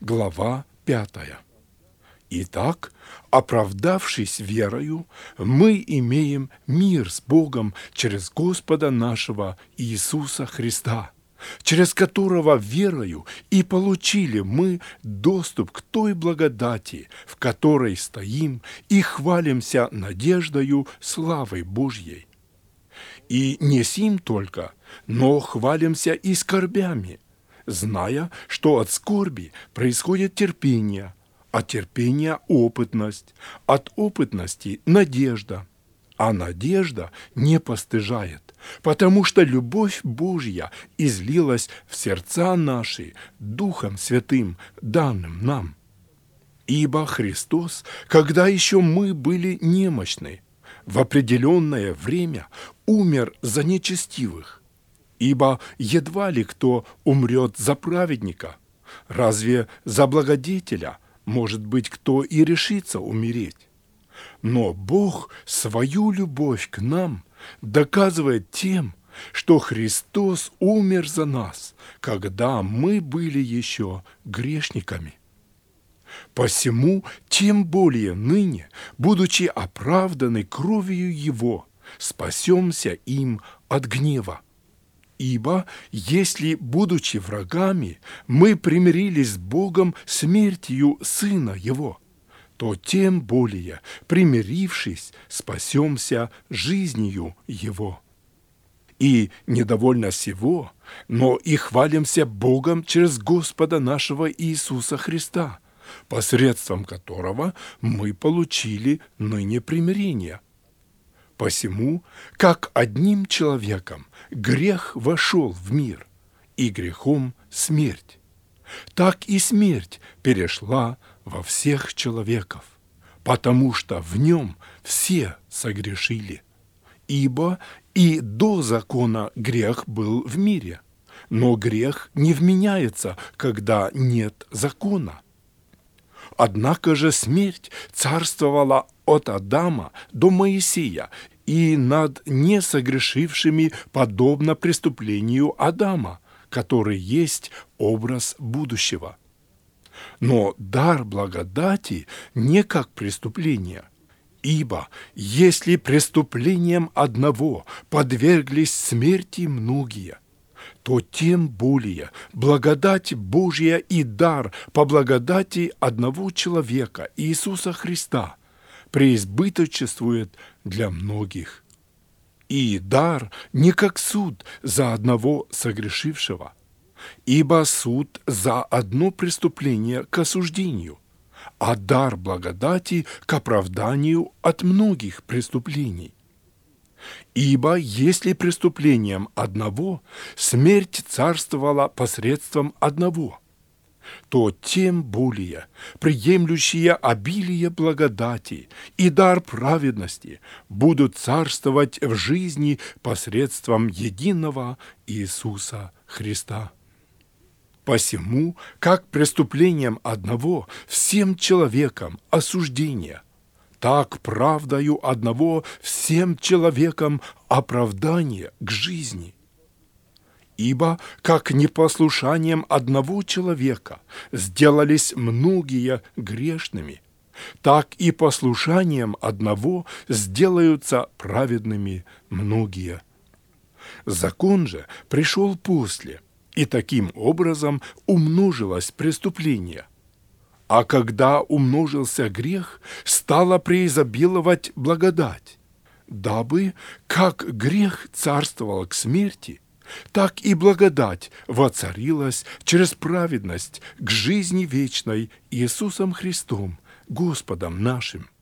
глава 5. Итак, оправдавшись верою, мы имеем мир с Богом через Господа нашего Иисуса Христа, через которого верою и получили мы доступ к той благодати, в которой стоим и хвалимся надеждою славы Божьей. И не сим только, но хвалимся и скорбями, зная, что от скорби происходит терпение, от терпения – опытность, от опытности – надежда, а надежда не постыжает, потому что любовь Божья излилась в сердца наши Духом Святым, данным нам. Ибо Христос, когда еще мы были немощны, в определенное время умер за нечестивых. Ибо едва ли кто умрет за праведника, разве за благодетеля, может быть, кто и решится умереть. Но Бог свою любовь к нам доказывает тем, что Христос умер за нас, когда мы были еще грешниками. Посему тем более ныне, будучи оправданы кровью Его, спасемся им от гнева. Ибо если, будучи врагами, мы примирились с Богом смертью Сына Его, то тем более, примирившись, спасемся жизнью Его. И недовольно сего, но и хвалимся Богом через Господа нашего Иисуса Христа, посредством которого мы получили ныне примирение. Посему, как одним человеком грех вошел в мир, и грехом смерть, так и смерть перешла во всех человеков, потому что в нем все согрешили. Ибо и до закона грех был в мире, но грех не вменяется, когда нет закона. Однако же смерть царствовала от Адама до Моисея и над несогрешившими подобно преступлению Адама, который есть образ будущего. Но дар благодати не как преступление. Ибо если преступлением одного подверглись смерти многие, то тем более благодать Божья и дар по благодати одного человека, Иисуса Христа, преизбыточествует для многих. И дар не как суд за одного согрешившего, ибо суд за одно преступление к осуждению, а дар благодати к оправданию от многих преступлений. Ибо если преступлением одного смерть царствовала посредством одного, то тем более приемлющие обилие благодати и дар праведности будут царствовать в жизни посредством единого Иисуса Христа. Посему, как преступлением одного всем человекам осуждение, так правдою одного всем человекам оправдание к жизни. Ибо как непослушанием одного человека сделались многие грешными, так и послушанием одного сделаются праведными многие. Закон же пришел после, и таким образом умножилось преступление. А когда умножился грех, стала преизобиловать благодать, дабы, как грех царствовал к смерти, так и благодать воцарилась через праведность к жизни вечной Иисусом Христом, Господом нашим.